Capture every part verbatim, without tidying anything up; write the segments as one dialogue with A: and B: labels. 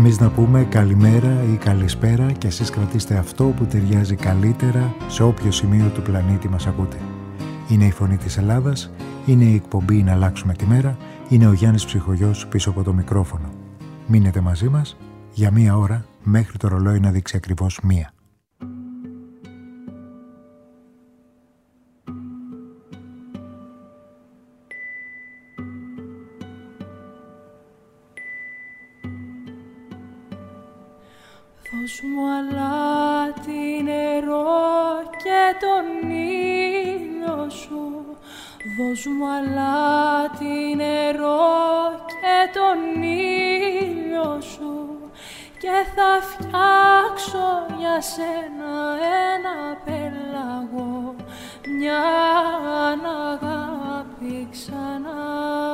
A: Εμείς να πούμε καλημέρα ή καλησπέρα και εσείς κρατήστε αυτό που ταιριάζει καλύτερα σε όποιο σημείο του πλανήτη μας ακούτε. Είναι η Φωνή της Ελλάδας, είναι η εκπομπή «Να αλλάξουμε τη μέρα», είναι ο Γιάννης Ψυχογιός πίσω από το μικρόφωνο. Μείνετε μαζί μας για μία ώρα μέχρι το ρολόι να δείξει ακριβώς μία.
B: Δώσ' μου αλάτι νερό και τον ήλιο σου. Δώσ' μου αλάτι νερό και τον ήλιο σου. Και θα φτιάξω για σένα ένα πέλαγο, μια αγάπη ξανά.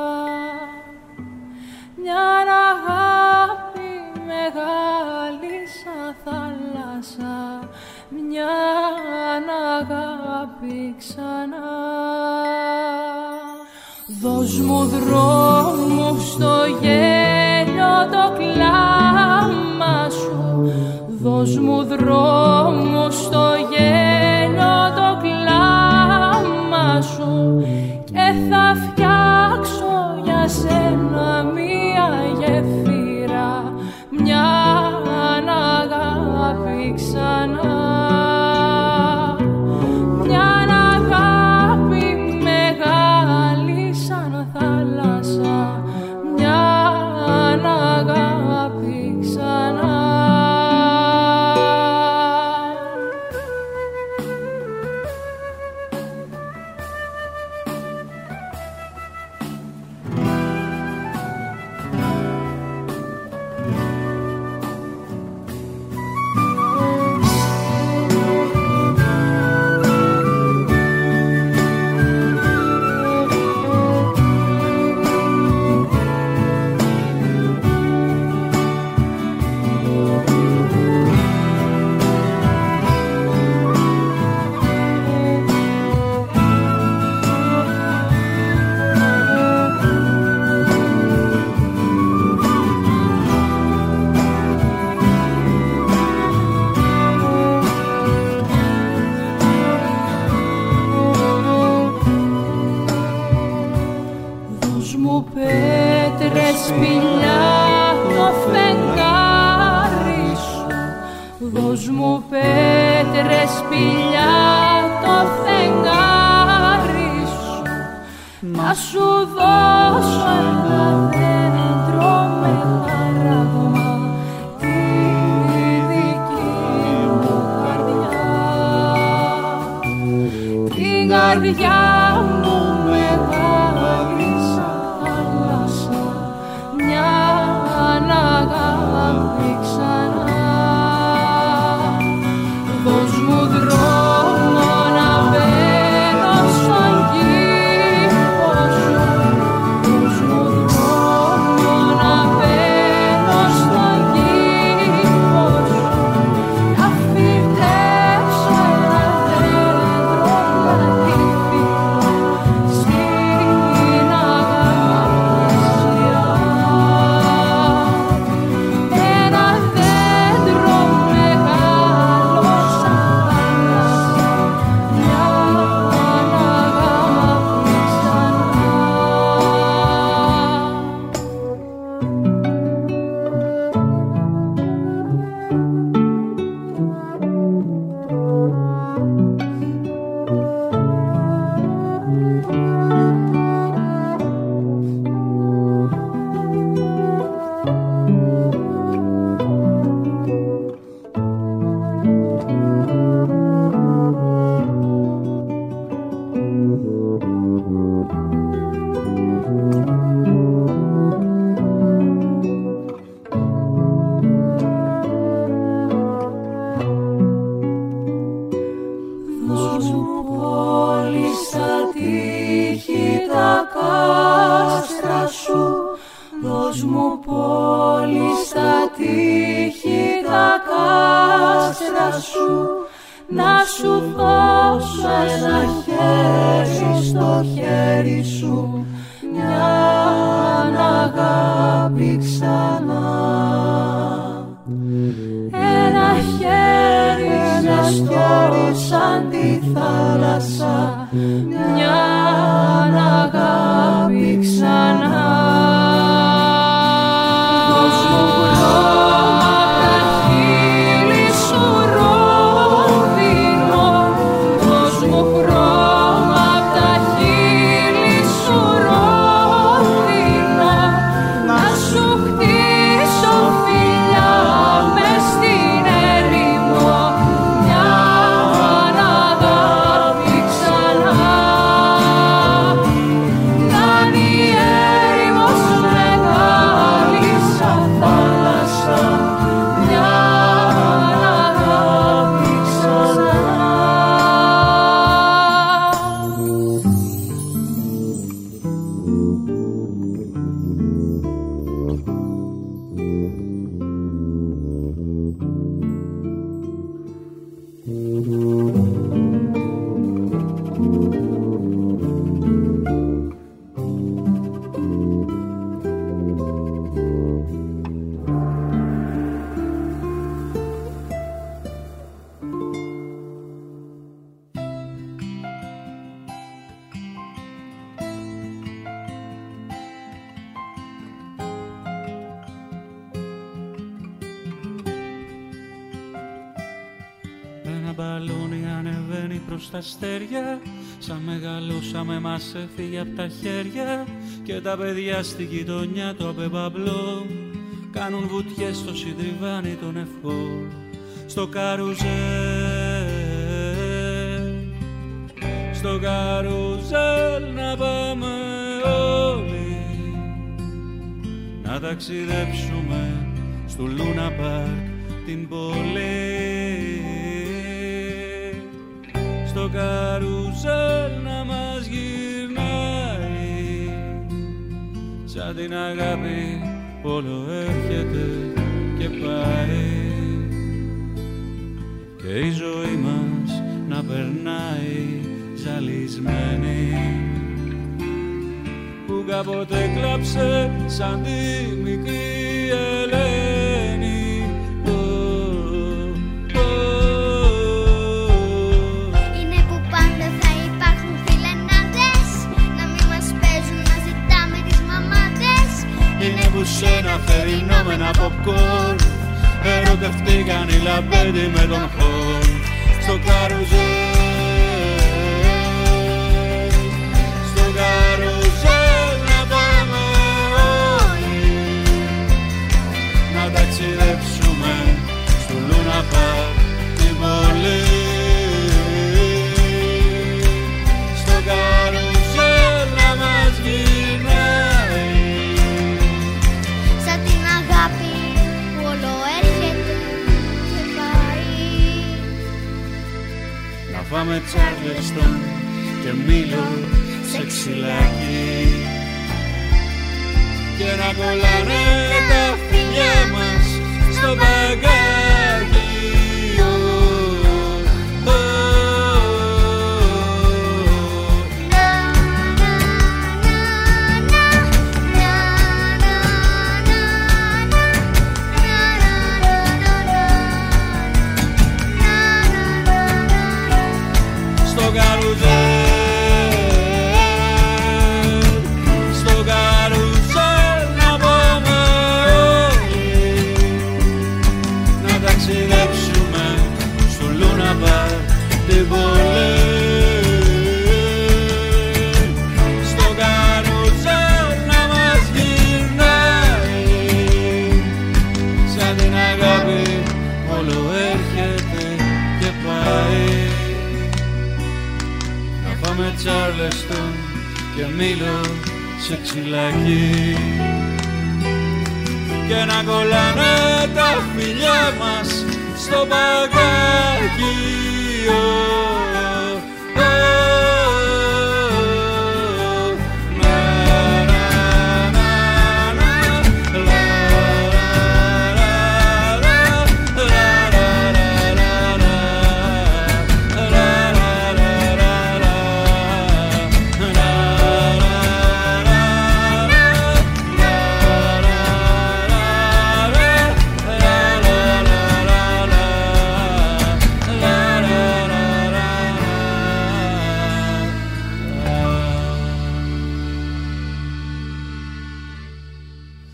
B: Μια αγάπη μεγάλη σαν θάλασσα, μια αγάπη ξανά. Δώσ' μου δρόμου στο γέλιο το κλάμα σου. Δώσ' μου δρόμου στο γέλιο το κλάμα σου. Και θα φτιάξω για σένα μία γέφυρα, μια αγάπη ξανά. Μια αγάπη μεγάλη σαν θάλασσα, μια αγάπη ξανά. Δώσ' μου πέτρες, σπηλιά, το φεγγάρι σου. Να σου δώσω ένα δέντρο με χαράγμα, τη δική μου καρδιά. Την καρδιά μου μεγάλη σαν θάλασσα, μια αγάπη ξανά. Δώσ' μου δρόμο να μπαίνω στον κήπο σου. Δώσ' μου δρόμο να μπαίνω στον κήπο σου. Να φυτέψω ένα δέντρο λατύφι στην αγάπησιά. Ένα δέντρο μεγάλο σαν θάλασσα, μια αγάπη ξανά. Δώσ' μου πόλη στα τείχη τα κάστρα σου. Δώσ' μου πόλη στα τείχη τα κάστρα σου. Να σου δώσω ένα χέρι στο χέρι σου, μια αγάπη ξανά. σαν τη θάλασσα, μια αγάπη ξανά. Δώσ' μου χρώμα τα χείλη σου ρόδινα, δώσ' μου χρώμα τα χείλη σου ρόδινα, να σου χτίσω φιλιά μες στην έρημο, μια αγάπη ξανά. Κάνει έρημος μεγάλη σαν θάλασσα, μια αγάπη ξανά.
C: Ένα μπαλόνι ανεβαίνει προς τα αστέρια, σαν μεγαλώσαμε μας έφυγε απ' τα χέρια, και τα παιδιά στη γειτονιά το απεμπαμπλό κάνουν βουτιές στο συντριβάνι των ευχών. Στο καρουζέλ, στο καρουζέλ να πάμε όλοι, να ταξιδέψουμε στο Λούνα Πάρκ την πόλη. Στο καρουζέλ να μας γυρνάει, σαν την αγάπη που όλο έρχεται και πάει, και η ζωή μας να περνάει ζαλισμένη, που κάποτε κλάψε σαν τη μικρή Ελένη. Είναι που σε ένα θερινό με ένα popcorn ερωτευτήκαν οι λαμπέντι με τον χορν. Στο καρουζέλ, στο καρουζέλ να πάμε όλοι, να ταξιδέψουμε στο Λούνα Πάρκ την πόλη. Στο καρουζέλ να μας γυρνάει, πάμε Τσάρλεστον και Μήλο σε ξυλάκι, και να κολλάνε τα φιλιά μας στο μπαγκάκι. Στο καρουζέλ να μας γυρνάει, σαν την αγάπη όλο έρχεται και πάει. Να πάμε Τσάρλεστον και Μήλο σε ξυλάκι, και να κολλάνε τα φιλιά μας στο μπαγκάκι. La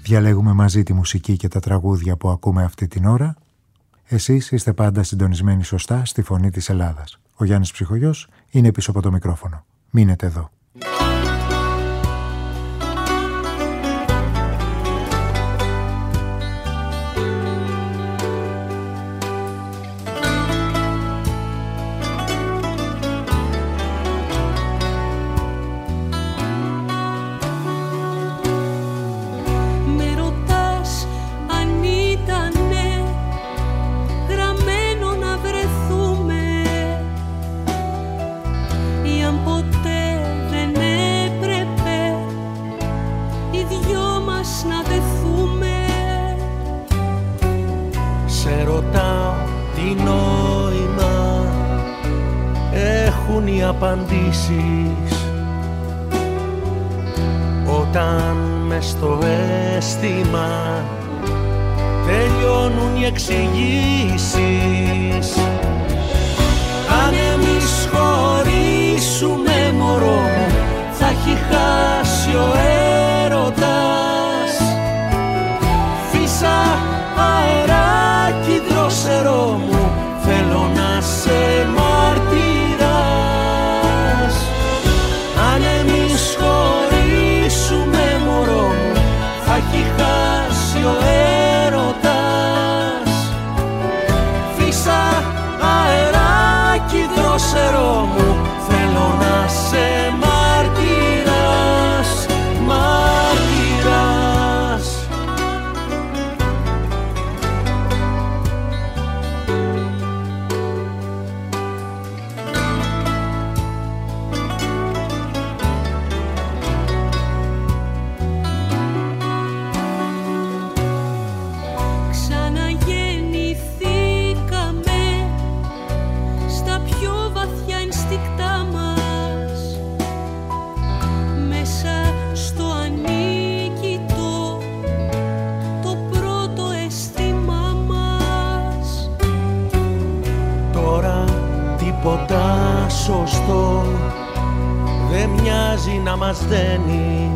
A: Διαλέγουμε μαζί τη μουσική και τα τραγούδια που ακούμε αυτή την ώρα. Εσείς είστε πάντα συντονισμένοι σωστά στη Φωνή της Ελλάδας. Ο Γιάννης Ψυχογιός είναι πίσω από το μικρόφωνο. Μείνετε εδώ.
D: Απαντήσεις όταν μες στο αίσθημα τελειώνουν οι εξηγήσεις. Αν εμείς χωρίσουμε μωρό μου, θα έχει χάσει ο έρωτας. Φύσα αεράκι δρόσερό μου, θέλω να σε μαρτυράς. Αν εμείς χωρίσουμε μωρό μου, θα έχει χάσει ο έρωτας. Φύσα αεράκι δρόσερό μου, θέλω να σε μαρτυράς, μαρτυράς. Σωστό δεν μοιάζει να μας δένει,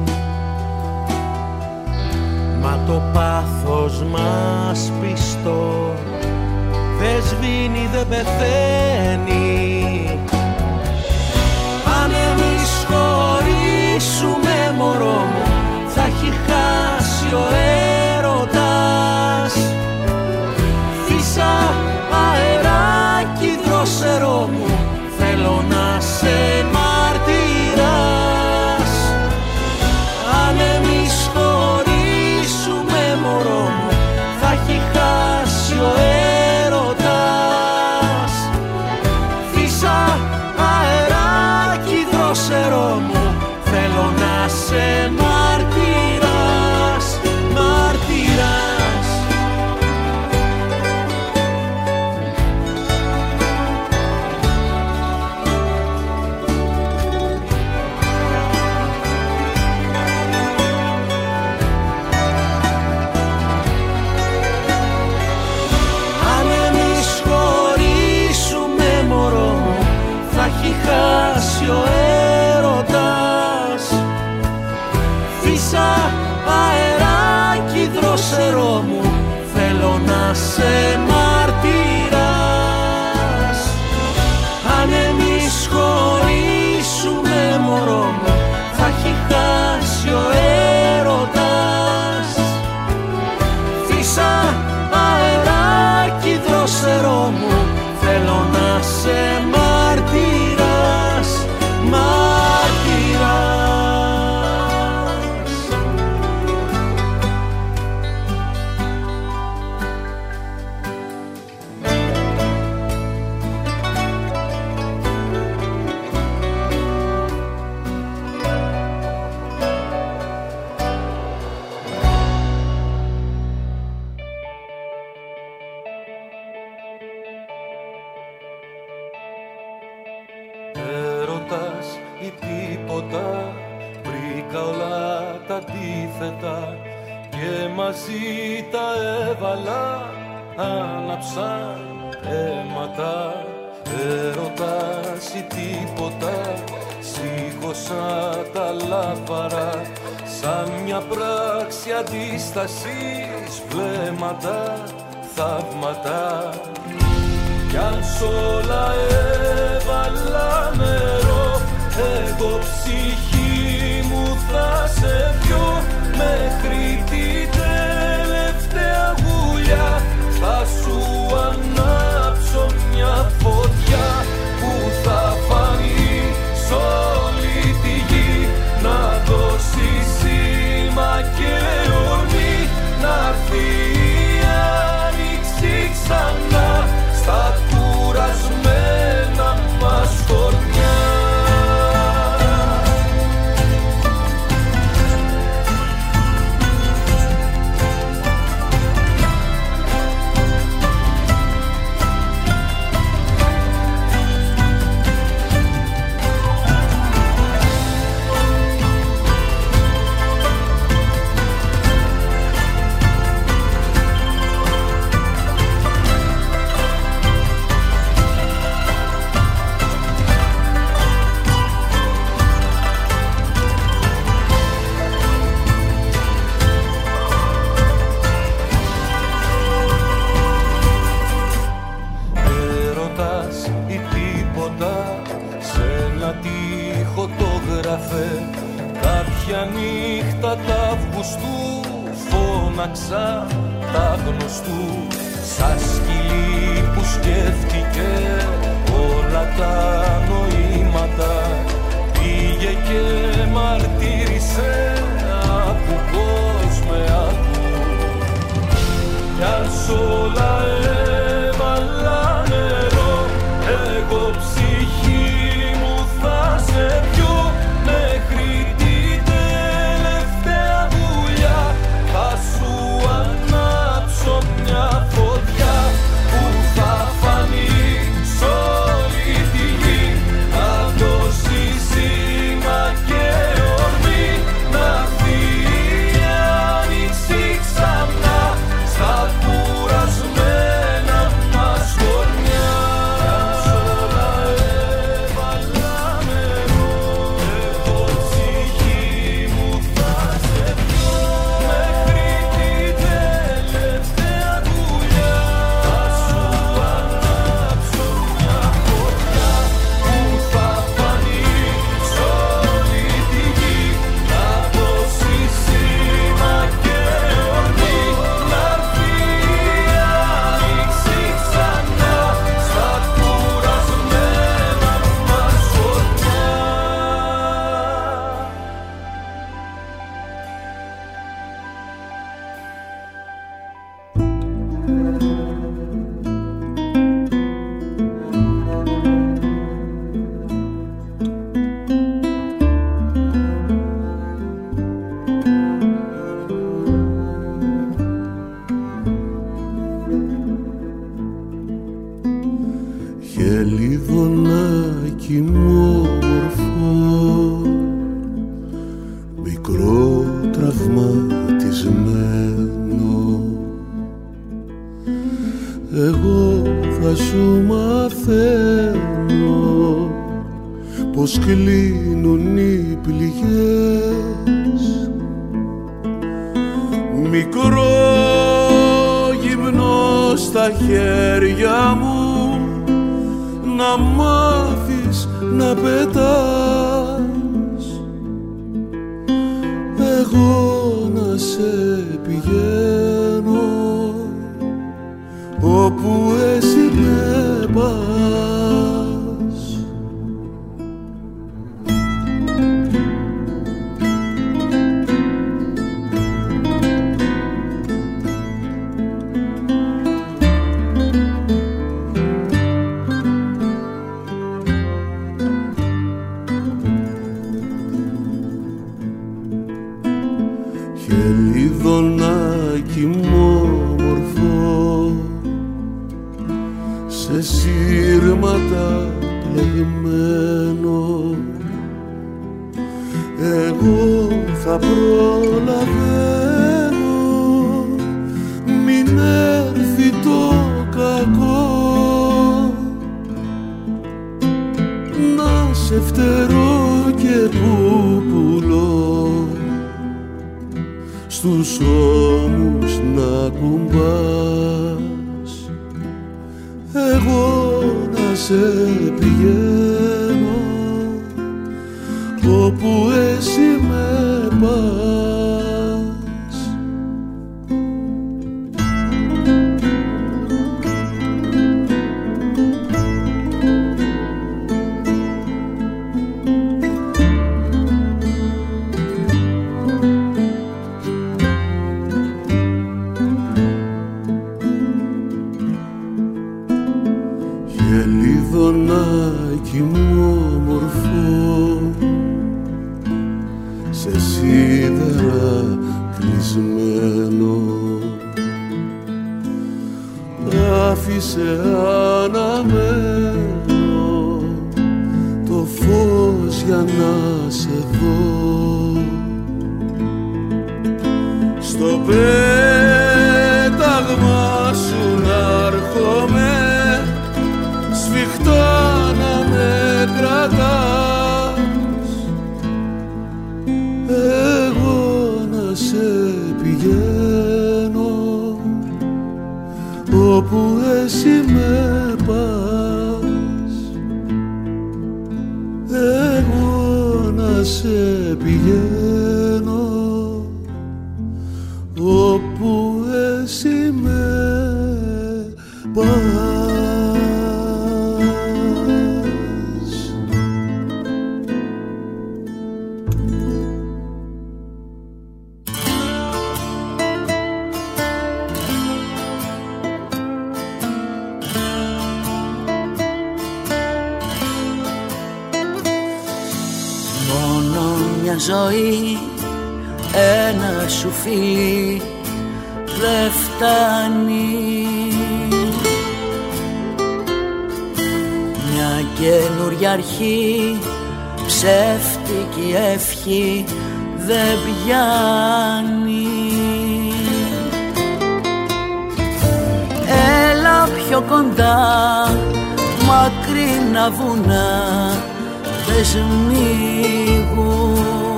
D: μα το πάθος μας πιστό δεν σβήνει, δεν πεθαίνει. Αν εμείς χωρίσουμε μωρό μου, θα έχει χάσει ο έρωτας. Φύσα αεράκι δρόσερό μου, θέλω να σε μαρτυράς. Αν εμείς χωρίσουμε μωρό μου, θα έχει χάσει ο έρωτας. Φύσα αεράκι δρόσερό μου, θέλω να σε μαρτυράς, μαρτυράς. Χάσει ο έρωτας. Φύσα αεράκι δρόσερό μου, θέλω να σε μαρτυράς. Αν εμείς χωρίσουμε μωρό μου, θα έχει χάσει ο έρωτας. Φύσα αεράκι δρόσερό μου, θέλω να σε μαρτυράς, μαρτυράς. Έρωτας ή τίποτα, βρήκα όλα τα αντίθετα και μαζί τα έβαλα, άναψαν αίματα. Έρωτας ή τίποτα, σήκωσα τα λάφαρα σαν μια πράξη αντίστασης, βλέμματα, θαύματα. Κι αν σ' όλα έβαλα νερό, εγώ ψυχή μου θα σε πιω, μέχρι την τελευταία γουλιά θα σου ανάψω μια φωτιά που θα φανεί σ' όλη τη γη, να δώσει σήμα και ορμή, να'ρθεί η άνοιξη ξανά στα κουρασμένα μας χωριά. Κάποια νύχτα τα Αυγουστού φώναξα τα γνωστού, σαν σκυλί που σκέφτηκε όλα τα νοήματα. Πήγε και μαρτύρησε, άκου πως με άκου. Κι αν σ' όλα έβαλα νερό, εγώ ψυχή μου θα σε πιω, μέχρι την τελευταία βουλιά θα σου ανάψω μια φωτιά που θα φανεί σ' όλη τη γη, να δώσει σήμα και ορμή, να'ρθεί η άνοιξη ξανά στα κουρασμένα μας χωριά.
E: Χελιδονάκι μου όμορφο, μικρό τραυματισμένο, εγώ θα σου μαθαίνω πως κλείνουν οι πληγές. Μικρό γυμνό στα χέρια μου, να μάθεις να πετάς, εγώ να σε πηγαίνω όπου εσύ με πας. Χελιδονάκι μου όμορφο, σε σύρματα πλεγμένο, εγώ θα προλαβαίνω, μην έρθει το κακό να σε φτερώ σε πηγαίνω όπου εσύ με πας. Γελίδωνάκι μου όμορφο σε σίδερα κλεισμένο, άφησε αναμένο το φως για να σε δω. Στο πέταγμα σου να έρχομαι, σφιχτά να με κρατάς, εγώ να σε πηγαίνω όπου εσύ με πας, εγώ να σε πηγαίνω όπου εσύ με πας.
F: Ζωή, ένα σου φίλι δε φτάνει, μια καινούρια αρχή, ψεύτικη ευχή δεν πιάνει. Έλα πιο κοντά, μακρινά βουνά δεν σμίγουν,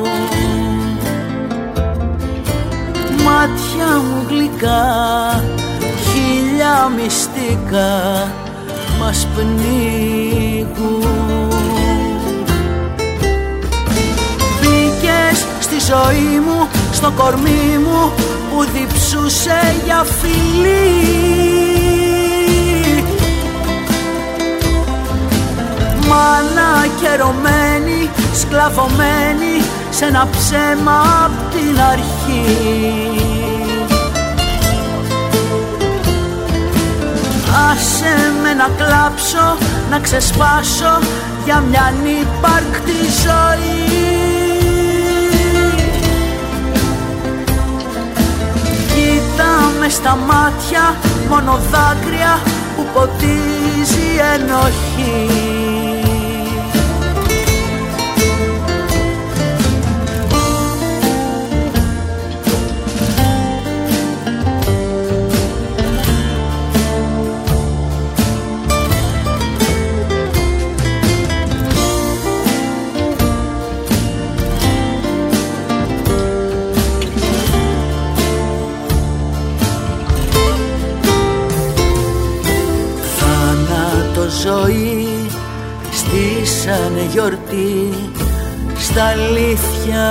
F: μάτια μου γλυκά, χίλια μυστικά μας πνίγουν. Μπήκες στη ζωή μου, στο κορμί μου που διψούσε για φιλί, μάνα καιρωμένη, σκλαβωμένη σε ένα ψέμα απ' την αρχή. Άσε με να κλάψω, να ξεσπάσω για μια ανύπαρκτη ζωή. Κοίτα με στα μάτια, μόνο δάκρυα που ποτίζει ενοχή. Ζωή στήσανε γιορτή στα αλήθεια,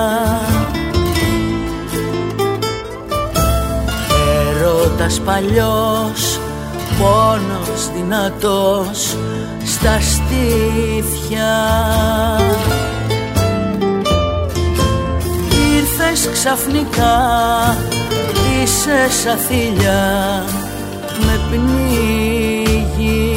F: έρωτας παλιός, πόνος δυνατός στα στήθια. Ήρθες ξαφνικά, είσαι σαν θηλιά με πνίγει.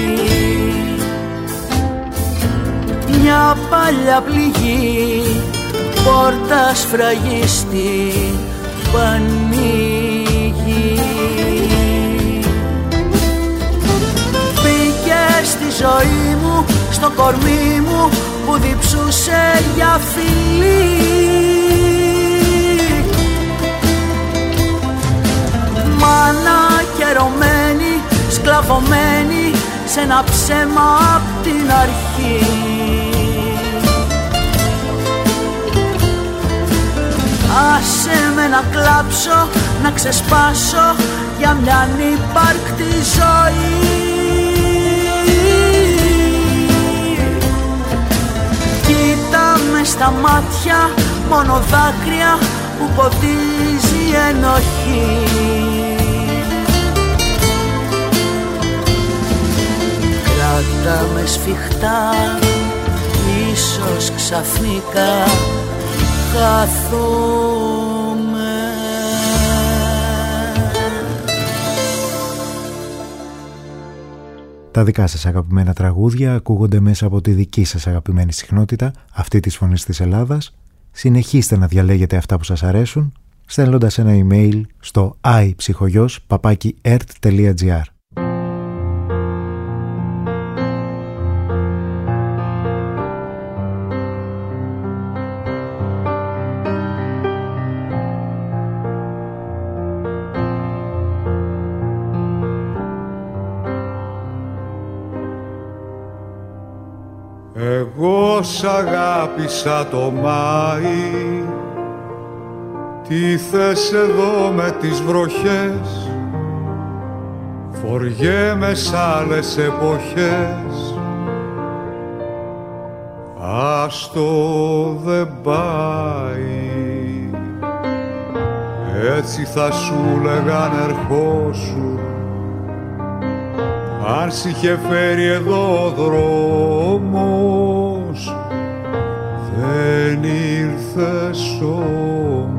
F: Μια παλιά πληγή, πόρτα σφραγίστη που ανοίγει. Μπήκες στη ζωή μου, στο κορμί μου που διψούσε για φιλί. Μάνα καιρωμένη, σκλαβωμένη σε ένα ψέμα απ' την αρχή. Άσε με να κλάψω, να ξεσπάσω για μια ανύπαρκτη ζωή. στα μάτια μόνο δάκρυα που ποτίζει ενοχή. Κράτα με σφιχτά, ίσως ξαφνικά χαθούμε.
A: Τα δικά σας αγαπημένα τραγούδια ακούγονται μέσα από τη δική σας αγαπημένη συχνότητα, αυτή της Φωνής της Ελλάδας. Συνεχίστε να διαλέγετε αυτά που σας αρέσουν, στέλνοντας ένα email στο iψυχογιός παπάκι ερτ τελεία τζι άρ.
E: Εγώ σ' αγάπησα το Μάη, τι θες εδώ με τις βροχές, φοριέμαι σ' άλλες εποχές, άστο δεν πάει. Έτσι θα σου λέγαν ερχόσου, αν σ' είχε φέρει εδώ ο δρόμος, δεν ήρθες όμως.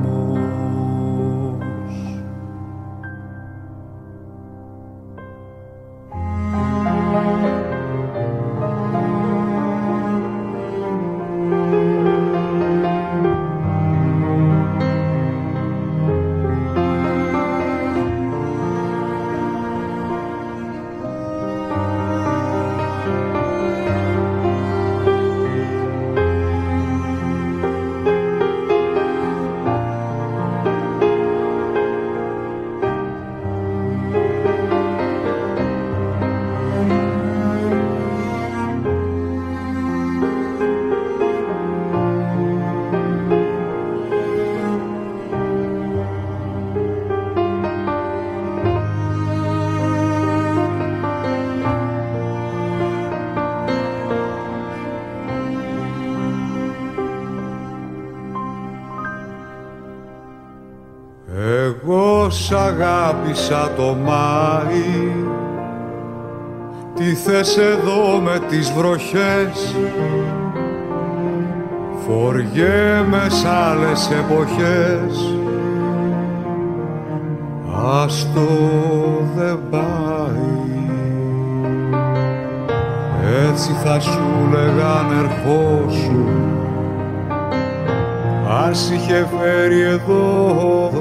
E: Σ' αγάπησα το Μάη, τι θες εδώ με τις βροχές, φοριέμαι σ' άλλες εποχές, άστο δεν πάει. Έτσι θα σου λέγαν ερχόσου, αν σ' είχε φέρει εδώ ο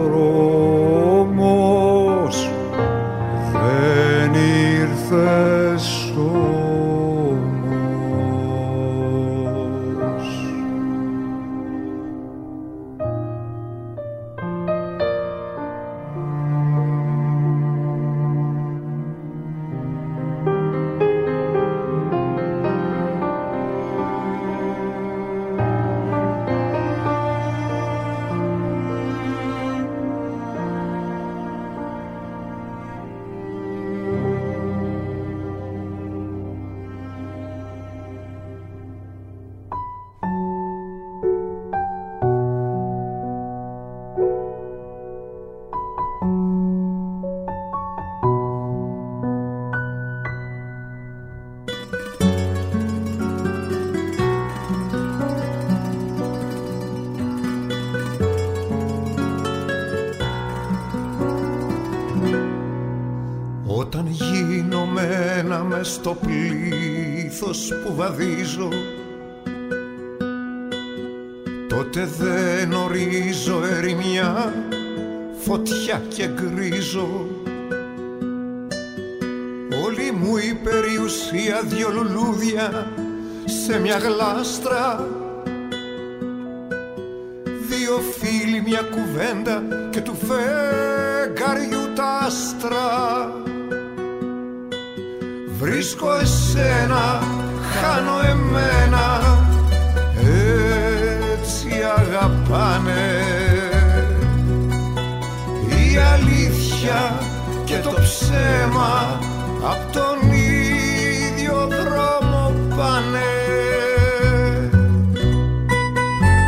E: δρόμος, δεν ήρθες όμως.
G: Όταν γίνομαι ένα μες στο πλήθος που βαδίζω, τότε δεν ορίζω ερημιά, φωτιά και γκρίζω. Όλη μου η περιουσία δυο λουλούδια σε μια γλάστρα, δύο φίλοι μια κουβέντα και του φεγγαριού τα άστρα. Βρίσκω εσένα, χάνω εμένα, έτσι αγαπάνε. Η αλήθεια και το ψέμα απ' τον ίδιο δρόμο πάνε.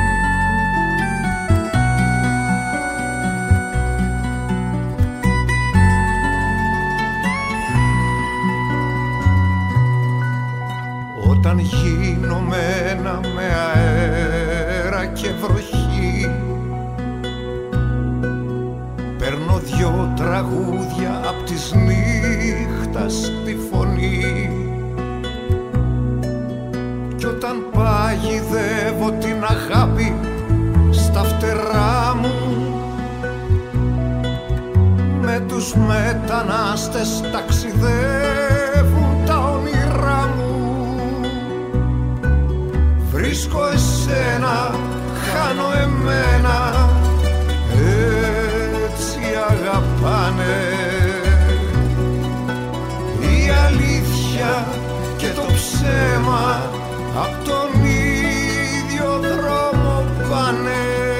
G: όταν γίνομαι ένα με αέρα και βροχή. Παίρνω δυο τραγούδια απ' της νύχτας τη φωνή κι όταν παγιδεύω την αγάπη στα φτερά μου με τους μετανάστες ταξιδεύουν τα όνειρά μου. Βρίσκω εσένα, χάνω εμένα, έτσι αγαπάνε. Η αλήθεια και το ψέμα απ' τον ίδιο δρόμο πάνε.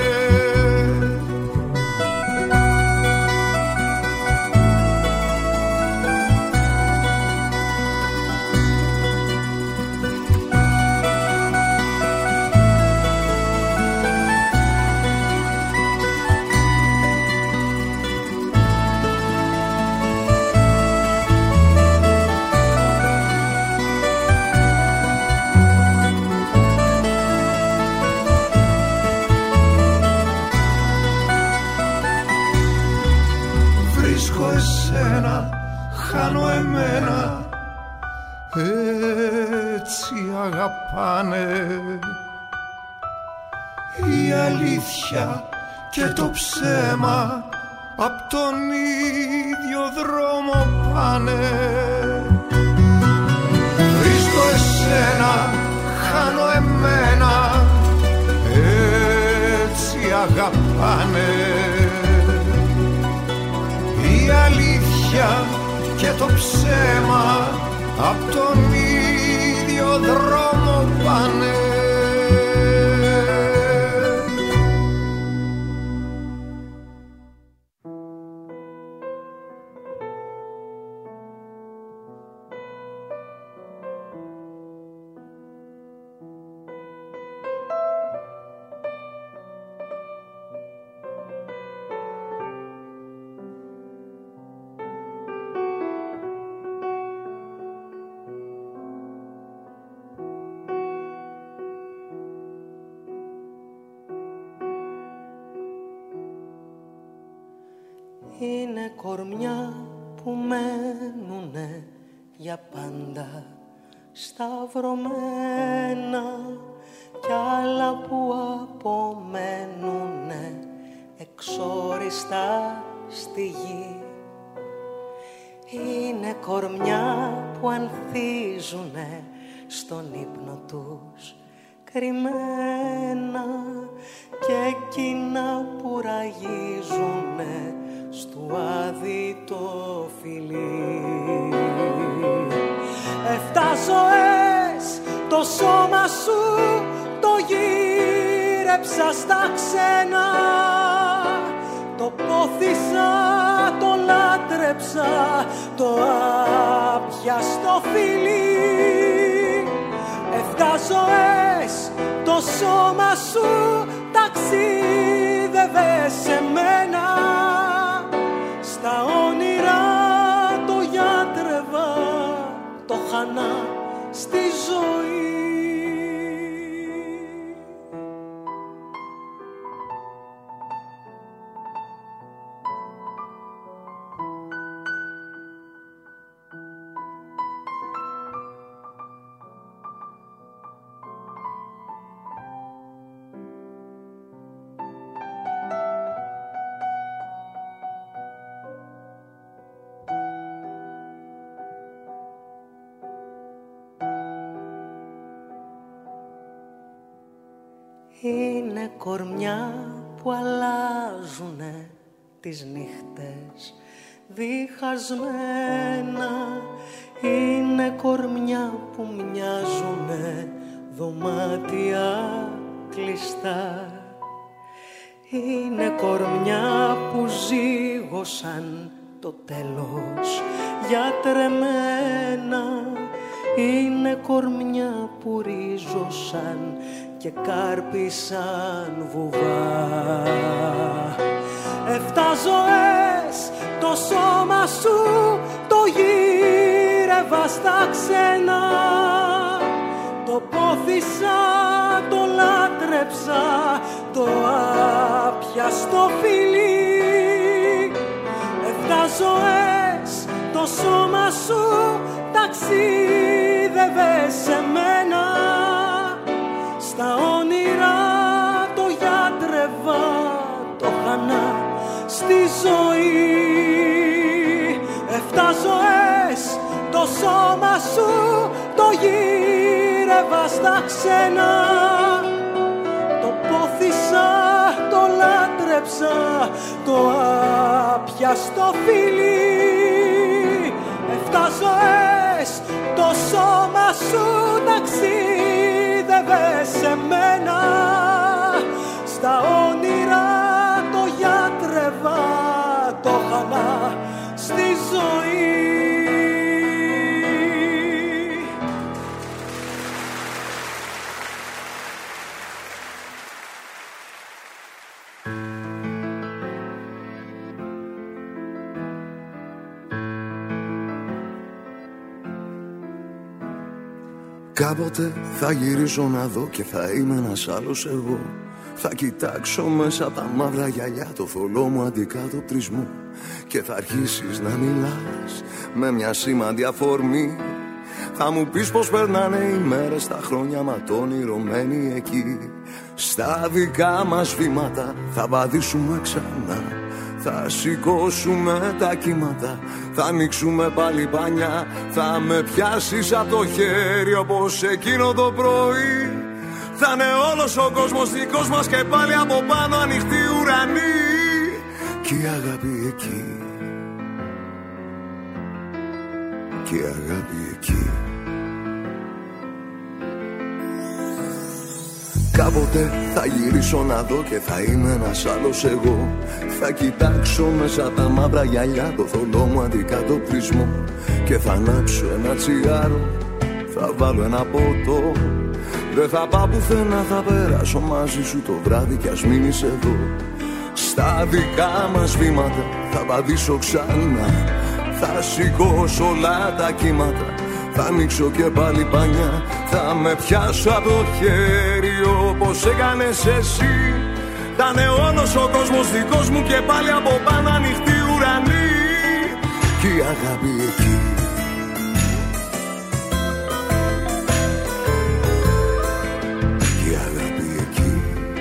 G: Χάνω εμένα, έτσι αγαπάνε. Η αλήθεια και το ψέμα απ' τον ίδιο δρόμο πάνε. Βρίσκω εσένα, χάνω εμένα, έτσι αγαπάνε. Η αλήθεια και το ψέμα απ' τον ίδιο δρόμο πάνε.
H: Είναι κορμιά που μένουνε για πάντα σταυρωμένα κι άλλα που απομένουνε εξόριστα στη γη. Είναι κορμιά που ανθίζουνε στον ύπνο τους κρυμμένα και εκείνα που ραγίζουνε στου άδει το φιλί. Εφτά ζωές το σώμα σου το γύρεψα στα ξένα, το πόθησα, το λάτρεψα, το άπιαστο φιλί. Εφτά ζωές το σώμα σου ταξίδευε σε μένα, στα όνειρα το γιατρεύα, το χανά στη ζωή. Είναι κορμιά που αλλάζουνε τις νύχτες διχασμένα. Είναι κορμιά που μοιάζουνε δωμάτια κλειστά. Είναι κορμιά που ζήγωσαν το τέλος γιατρεμένα. Είναι κορμιά που ρίζωσαν και κάρπισαν βουβά. Εφτά ζωές το σώμα σου το γύρευα στα ξένα, το Το πόθησα, το λάτρεψα, το άπιαστο φιλί. Εφτά ζωές το σώμα σου ταξίδευε σε μένα. Στα όνειρα το γιατρεύα, το χανά στη ζωή. Εφτά ζωές το σώμα σου το γύρευα στα ξένα. Το πόθησα, το λάτρεψα, το άπιαστο φιλί. Εφτά ζωές το σώμα σου ταξίδευε σε μένα. Στα όνειρα το γιατρεύα, το χανά στη ζωή.
I: Κάποτε θα γυρίσω να δω και θα είμαι ένας άλλος εγώ. Θα κοιτάξω μέσα από τα μαύρα γυαλιά το θολό μου αντικατοπτρισμό και θα αρχίσεις να μιλάς με μια σήμαντη αφορμή. Θα μου πεις πως περνάνε οι μέρες, τα χρόνια μα το όνειρο μένει εκεί. Στα δικά μας βήματα θα βαδίσουμε ξανά. Θα σηκώσουμε τα κύματα, θα ανοίξουμε πάλι πανιά. Θα με πιάσεις από το χέρι όπως εκείνο το πρωί. Θα είναι όλος ο κόσμος δικός μας και πάλι από πάνω ανοιχτή ουρανή. Κι η αγάπη εκεί, κι η αγάπη εκεί. Κάποτε θα γυρίσω να δω και θα είμαι ένας άλλος εγώ. Θα κοιτάξω μέσα τα μαύρα γυαλιά το θολό μου αντικατοπτρισμό και θα ανάψω ένα τσιγάρο, θα βάλω ένα ποτό. Δεν θα πάω πουθενά, θα περάσω μαζί σου το βράδυ κι ας μείνεις εδώ. Στα δικά μας βήματα θα βαδίσω ξανά. Θα σηκώσω όλα τα κύματα, θα ανοίξω και πάλι πανιά. Θα με πιάσω από το χέρι όπως έκανες εσύ. Θα είναι όλος ο κόσμος δικός μου και πάλι από πάνω ανοιχτή ουρανή. Κι η αγάπη εκεί, κι η αγάπη εκεί.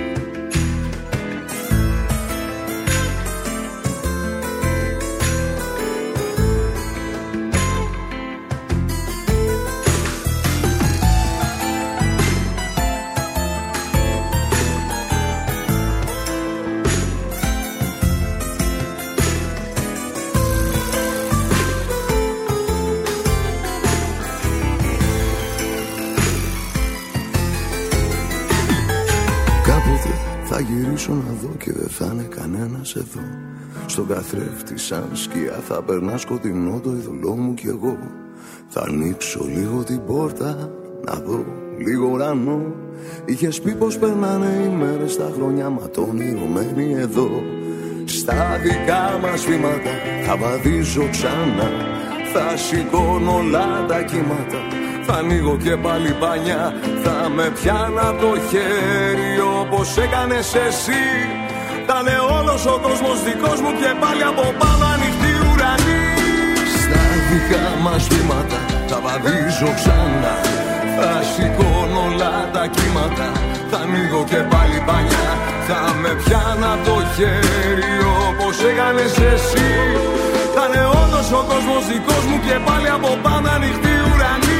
I: Θα γυρίσω να δω και δεν θα είναι κανένας εδώ. Στον καθρέφτη σαν σκιά θα περνά σκοτεινό το ειδωλό μου κι εγώ. Θα ανοίξω λίγο την πόρτα να δω λίγο ουρανό. Είχες πει πως περνάνε οι μέρες, τα χρόνια μα το όνειρο μένει εδώ. Στα δικά μας βήματα θα βαδίζω ξανά. Θα σηκώνω όλα τα κύματα, θα ανοίγω και πάλι πανιά. Θα με πιάνω από το χέρι όπως έκανες εσύ. Θα είναι όλος ο κόσμος δικός μου και πάλι από πάνω ανοιχτή ουρανή. Στα δικά μας βήματα θα βαδίζω ξανά. Θα σηκώνω όλα τα κύματα, θα ανοίγω και πάλι πανιά. Θα με πιάνω από το χέρι όπως έκανες εσύ. Θα είναι όλος ο κόσμος δικός μου και πάλι από πάνω ανοιχτή ουρανή.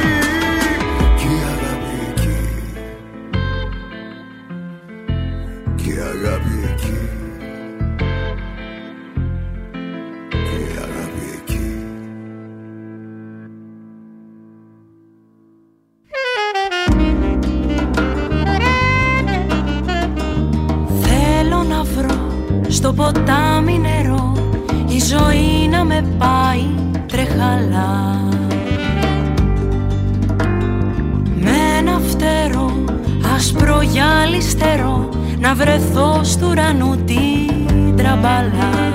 I: Αγάπη εκεί, και αγάπη εκεί.
J: Θέλω να βρω στο ποτάμι νερό, η ζωή να με πάει τρεχαλά. Με ένα φτερό άσπρο γυαλιστερό να βρεθώ στου ουρανού την τραμπαλά.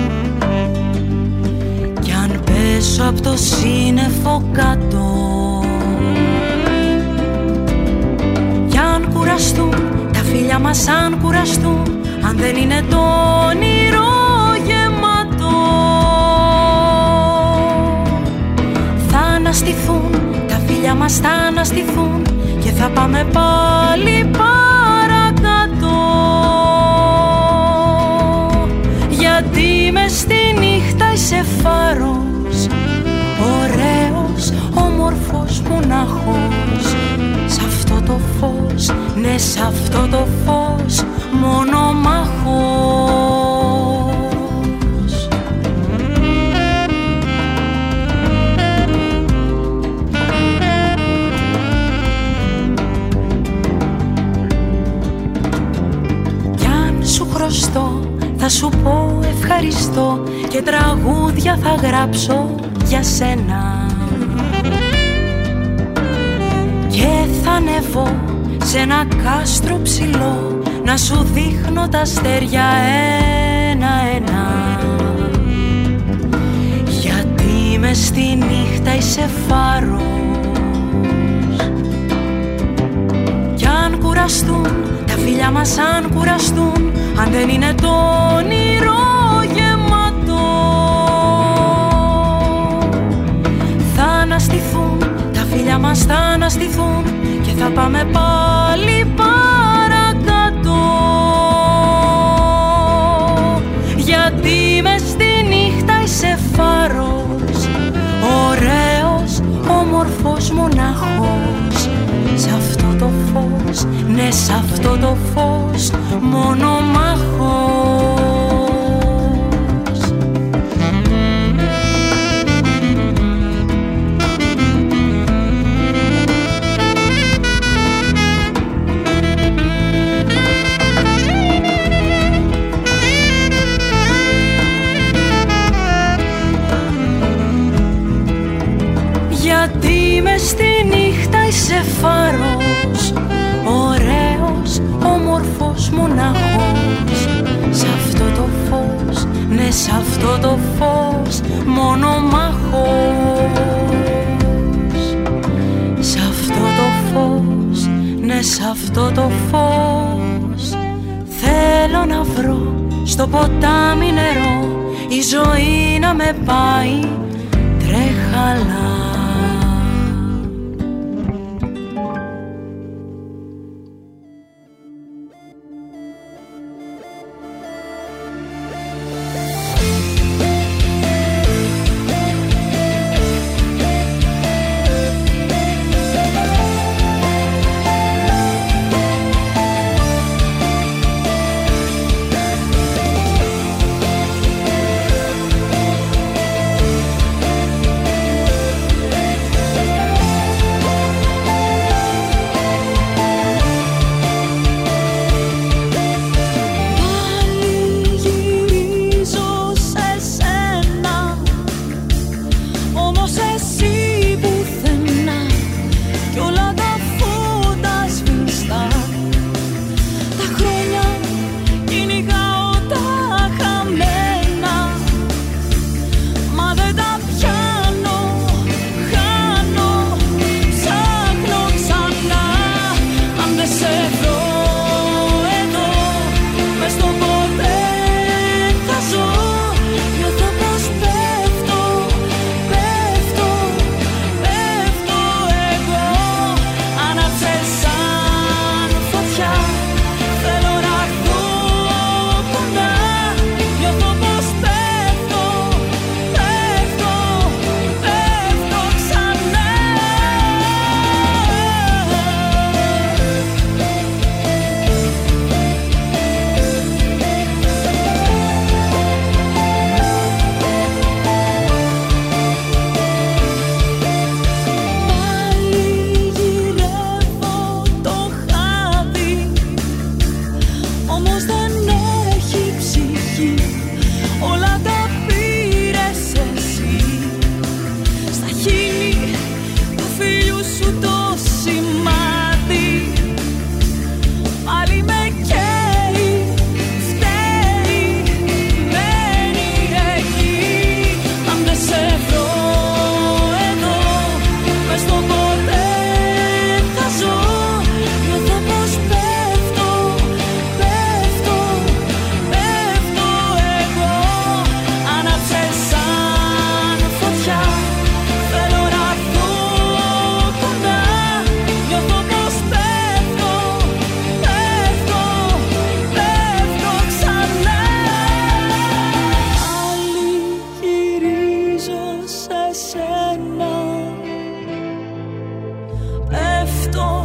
J: Κι αν πέσω απ' το σύννεφο κάτω, μας αν κουραστούν, αν δεν είναι το όνειρο γεμάτο. Θα αναστηθούν, τα φίλια μας θα αναστηθούν και θα πάμε πάλι παρακάτω. Γιατί μες στη νύχτα είσαι φάρος, ωραίος, όμορφος, μονάχος. Σ' αυτό το φως, ναι σ' αυτό το φως, μονομάχος. Κι αν σου χρωστώ, θα σου πω ευχαριστώ και τραγούδια θα γράψω για σένα. Και θα ανεβώ σε ένα κάστρο ψηλό να σου δείχνω τα αστέρια ένα-ένα. Γιατί μες στη νύχτα είσαι φάρος. Κι αν κουραστούν, τα φίλια μας αν κουραστούν, αν δεν είναι το όνειρο γεμάτο, θα αναστηθούν, τα φίλια μας θα αναστηθούν και θα πάμε πάλι παρακάτω. Γιατί μες στη νύχτα είσαι φάρος, ωραίος, όμορφος, μονάχος. Σ' αυτό το φως, ναι σ' αυτό το φως, μονομάχος. Γιατί μες στη νύχτα είσαι φάρος, ωραίος, όμορφος, μονάχος. Σ' αυτό το φως, ναι σ' αυτό το φως, μονομάχος. Σ' αυτό το φως, ναι σ' αυτό το φως, θέλω να βρω στο ποτάμι νερό, η ζωή να με πάει τρέχαλα.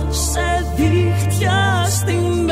J: σε δίχτυα στημμένα.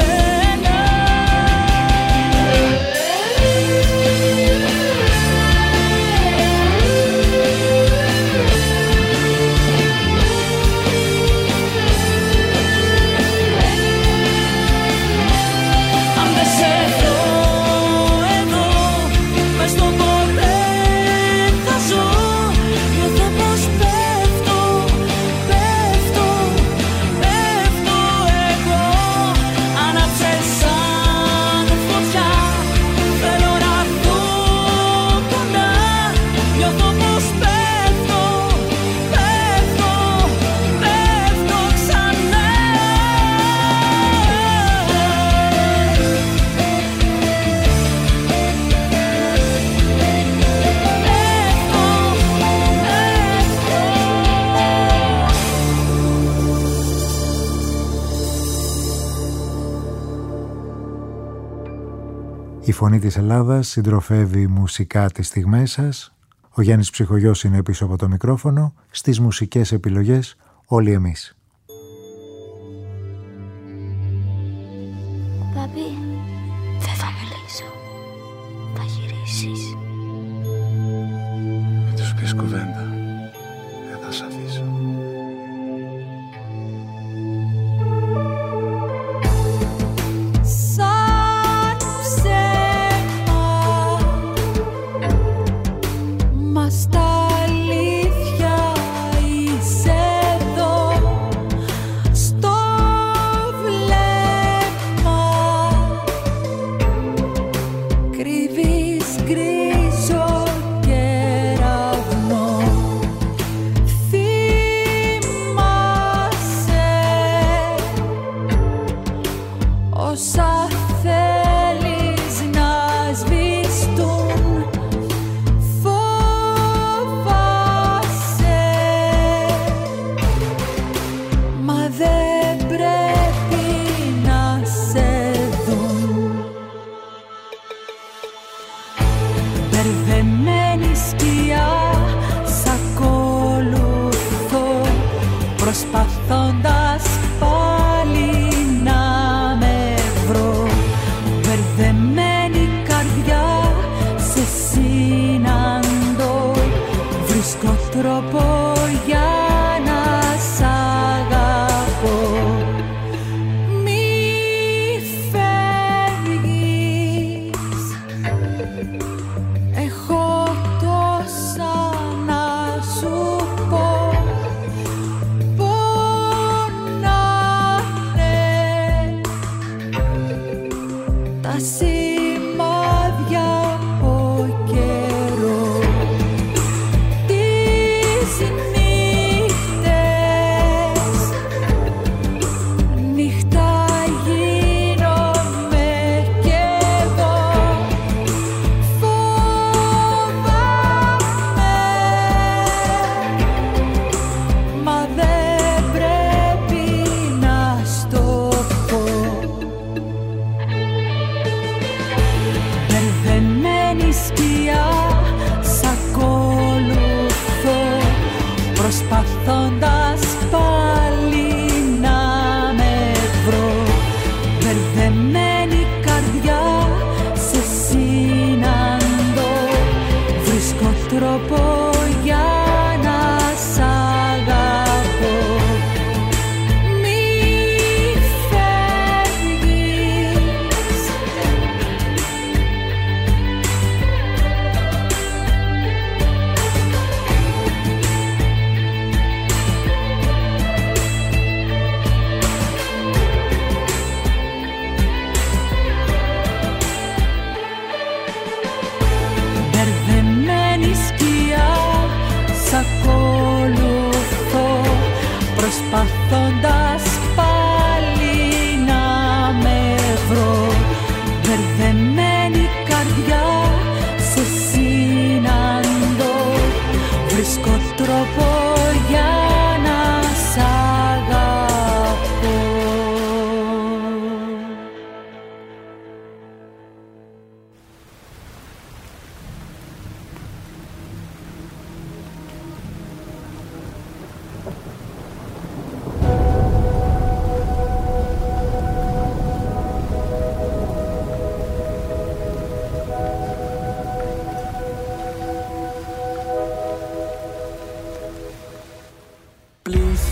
A: Η φωνή της Ελλάδας συντροφεύει μουσικά τις στιγμές σας. Ο Γιάννης Ψυχογιός είναι πίσω από το μικρόφωνο. Στις μουσικές επιλογές όλοι εμείς.
K: Παπί, δεν θα μιλήσω. Θα γυρίσεις.
I: Θα τους πεις κουβέντα. Δεν θα σ' αφήσω.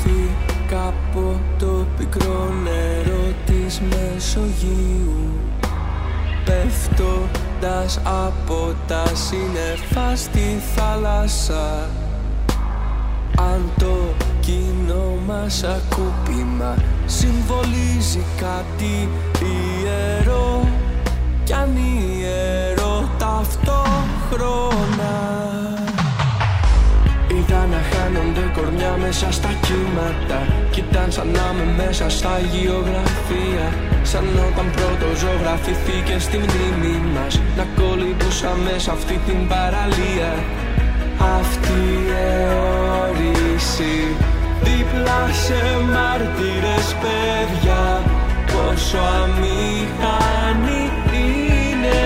L: Χάθηκα από το πικρό νερό της Μεσογείου, πέφτοντας από τα σύννεφα στη θάλασσα. Αν το κοινό μας ακούπημα συμβολίζει κάτι ιερό κι ανιερό ταυτόχρονα, είδα να χάνονται κορμιά μέσα στα κύματα κι ήταν σαν να είμαι μέσα στα γεωγραφία, σαν όταν πρώτο ζωγραφηθήκε στη μνήμη μας να κολυμπούσαμε σε αυτή την παραλία. Αυτή η αιώρηση δίπλα σε μάρτυρες παιδιά, πόσο αμήχανη είναι.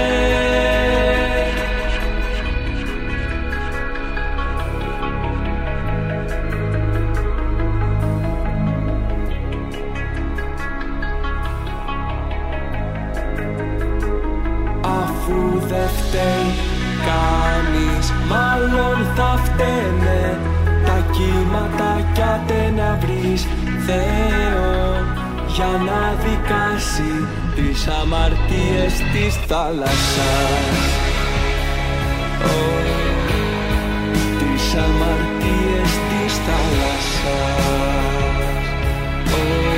L: Αφού δεν φταίει κανείς, μάλλον θα φταίνε τα κύματα κι άντε να βρεις Θεό για να δικάσει τις αμαρτίες της θάλασσας. Oh, τις αμαρτίες της θάλασσας. Oh.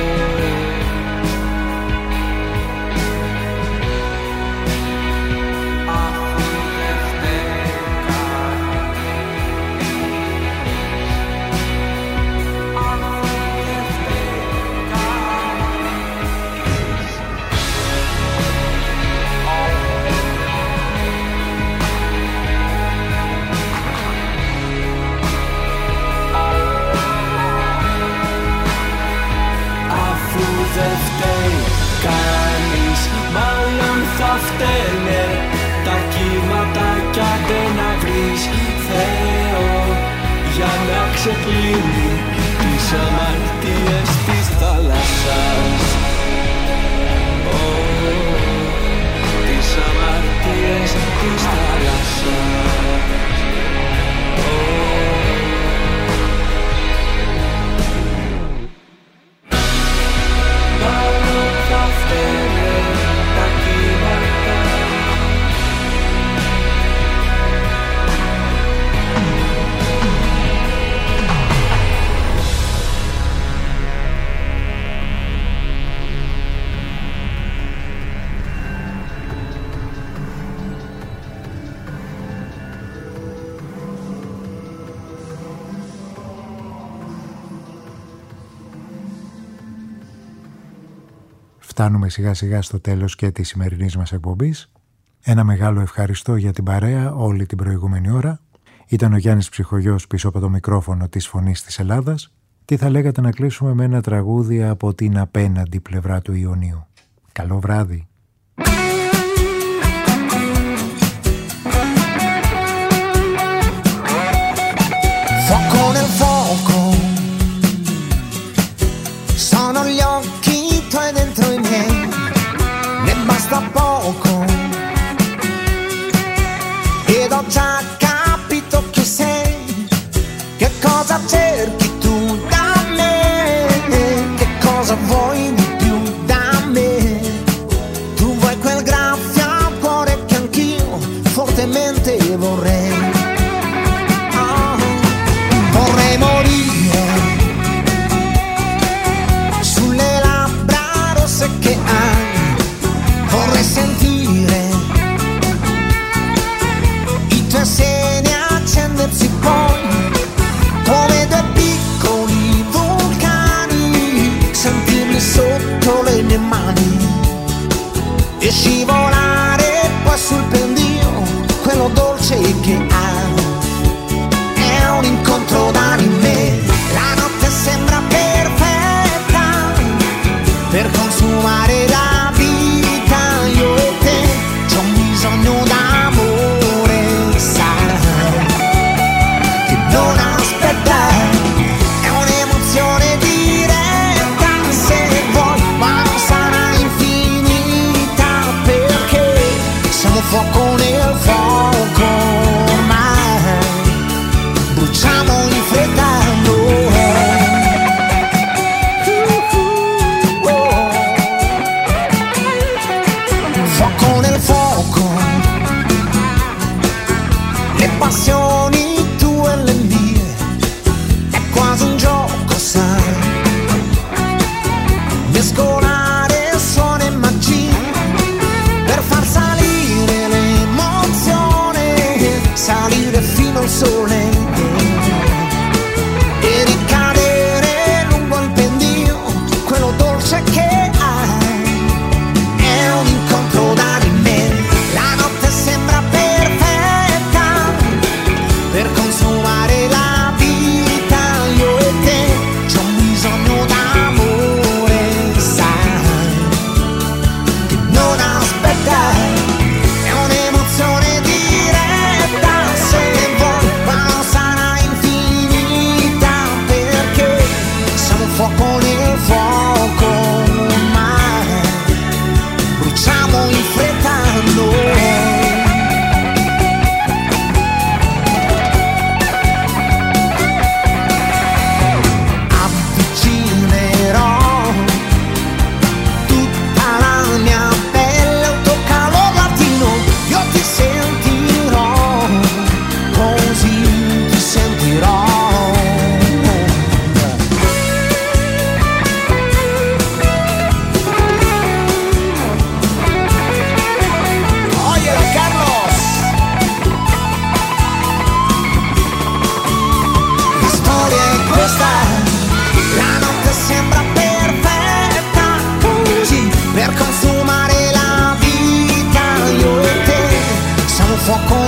L: Δεν φταίει κανείς, μάλλον θα φταίνε τα κύματα κι άντε να βρεις Θεό για να ξεπλύνει τις αμαρτίες της θάλασσας. Oh, τις αμαρτίες της θάλασσας. Oh.
A: Φτάνουμε σιγά σιγά στο τέλος και της σημερινής μας εκπομπής. Ένα μεγάλο ευχαριστώ για την παρέα όλη την προηγούμενη ώρα. Ήταν ο Γιάννης Ψυχογιός πίσω από το μικρόφωνο της Φωνής της Ελλάδας. Τι θα λέγατε να κλείσουμε με ένα τραγούδι από την απέναντι πλευρά του Ιωνίου. Καλό βράδυ.
F: Fuoco nel fuoco, sono gli occhi tuoi dentro i miei, ne basta poco, ed ho già capito chi sei, che cosa cerchi tu da me, che cosa vuoi di più da me, tu vuoi quel graffio al cuore che anch'io fortemente vorrei. Vorrei morire sulle labbra rosse che hai, vorrei sentire i tuoi seni accendersi poi come due piccoli vulcani, sentirli sotto le mie mani e scivolare poi sul pendio, quello dolce che hai. Un incontro d'anime, la notte sembra perfetta per consumare la vita, io e te, c'ho bisogno d'amore, sai, che non aspetta, è un'emozione diretta, se vuoi, ma non sarà infinita, perché siamo fuoco nel fuoco, ormai bruciamo in fretta, no. fuoco